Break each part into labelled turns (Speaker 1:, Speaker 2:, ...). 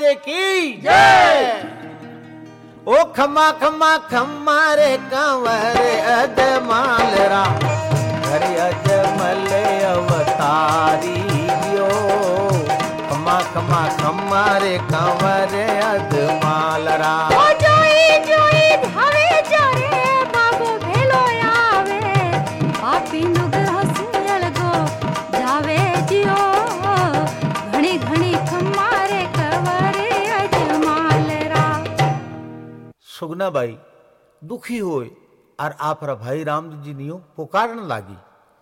Speaker 1: महाराज की जय। ओ खमा खमा खमा रे कंवर अजमाल राम, घर अजमल अवतारी दियो। खमा खमा खमा रे कंवर अजमाल राम।
Speaker 2: ओ जोई जोई धावे जारे बाबू भेलो आवे, पापी नुग हसियल गो जावे जियो। घणी घणी खमा रे कंवर अजमाल राम।
Speaker 1: सुगना बाई दुखी होए और आपरा भाई राम जी नियो पुकारन लागी।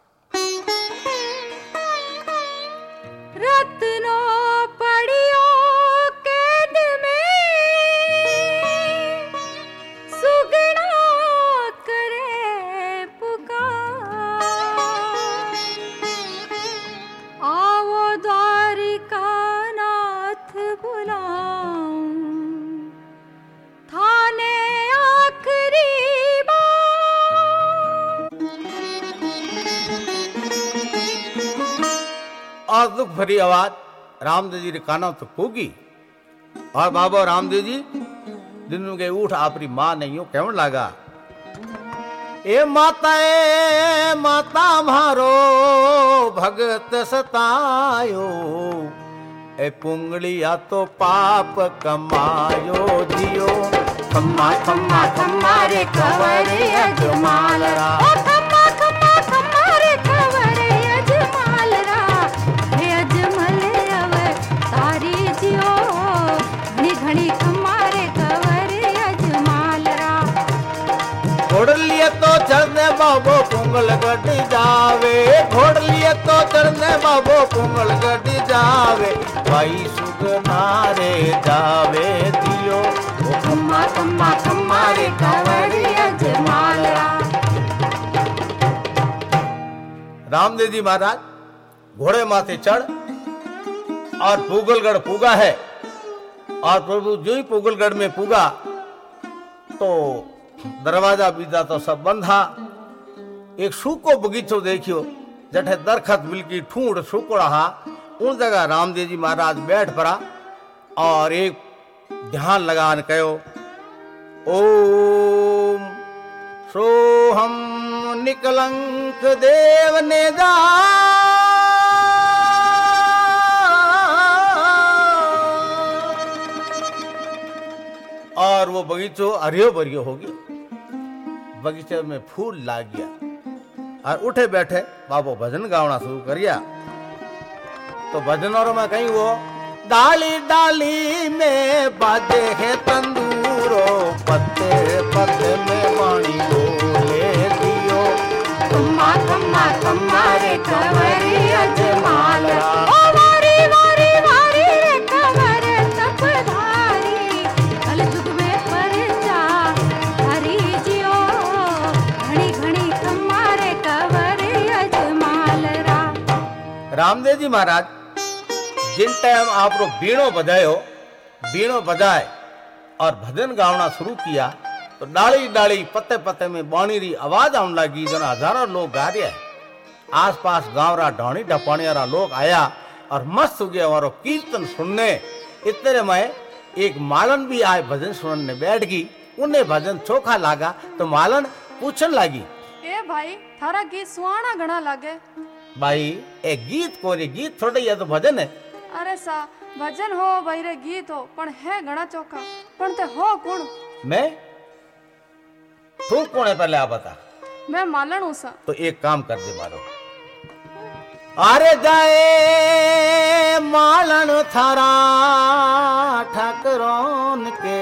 Speaker 2: रत्नो पड़ियो कैद में, सुगना करे पुकार। आवो द्वारिका नाथ बुलाऊं, थाने आखरी
Speaker 1: और दुख भरी आवाज रामदेव जी रे कानों तक होगी। और बाबा रामदेव जी दिन के उठ आपरी मां नहीं हो कहन लगा, ए माता मारो भगत सतायो, ए पुंगलिया तो पाप कमायो जियो। खम्मा खम्मा खम्मा रे कंवर अजमाल राम।
Speaker 2: ओ खम्मा खम्मा खम्मा रे कंवर अजमाल राम, हे अजमल अवतारी जियो। घणी घणी खम्मा रे कंवर अजमाल राम।
Speaker 1: घोड़ लिए तो चढ़ने बाबो पुंगल गड्डी जावे, घोड़ लिए तो चढ़ने बाबो पुंगल गड्डी जावे। भाई सुगना रे जावे दियो। ओ खम्मा खम्मा खम्मा रे कंवर अजमाल राम। रामदेव जी महाराज घोड़े माथे चढ़ और पूगलगढ़ पूगा है। और प्रभु जो ही पूगलगढ़ में पूगा तो दरवाजा बीजा तो सब बंधा। एक सूको बगीचो देखियो जठे दरखत बिल्की ठूंड सूको रहा। उन जगह रामदेव जी महाराज बैठ पड़ा और एक ध्यान लगान कहो, ओम सोहम निकलंक देव ने जा। और वो बगीचो हरियो भरियो हो गया, बगीचे में फूल लाग गया। और उठे बैठे बाबो भजन गावना शुरू करिया। तो भजनों में कहीं वो डाली डाली में बाजे है तंदूरो, पत्ते पत्ते में वाणी बोले दियो। खम्मा खम्मा खम्मा रे कंवर अजमाल राम।
Speaker 2: ओ वारी वारी वारी रे कंवर तपधारी, कल युग में परचा हरी जियो। घणी घणी खम्मा रे कंवर अजमाल राम।
Speaker 1: रामदेव जी महाराज जिन टाइम आप लोग बीणो बजायो, बीणो बजाए और भजन गावना शुरू किया तो डाली डाली पत्ते पत्ते में बाणी री आवाज आने लगी। जो हजारों लोग गा रहे हैं, आस पास गाँव रा ढोनी ढपानी वाला लोग आया और मस्त हो गया और कीर्तन सुनने। इतने में एक मालन भी आए भजन सुनने बैठ गई। उन्हें भजन चोखा लागा तो मालन पूछन लगी,
Speaker 3: ए भाई थारा गीत सुहाना घना लागे।
Speaker 1: भाई एक गीत को रे गीत थोड़े या तो भजन है।
Speaker 3: अरे सा भजन हो भाई रे गीत हो पण है घना चोखा, पण ते हो कौन?
Speaker 1: मैं तू कौन है पहले आप बता।
Speaker 3: मैं मालन हूं सा।
Speaker 1: तो एक काम कर दे मारो, अरे जाए मालन थारा ठाकरों के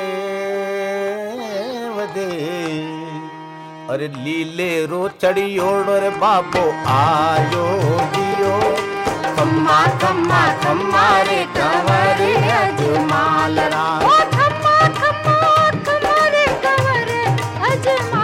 Speaker 1: वदे। अरे लीले रो चढ़ियोड़ रे बाबो आयो दियो। खम्मा खम्मा खम्मा रे कंवर अजमाल राम।
Speaker 2: ओ खम्मा खम्मा खम्मा रे कंवर अजमाल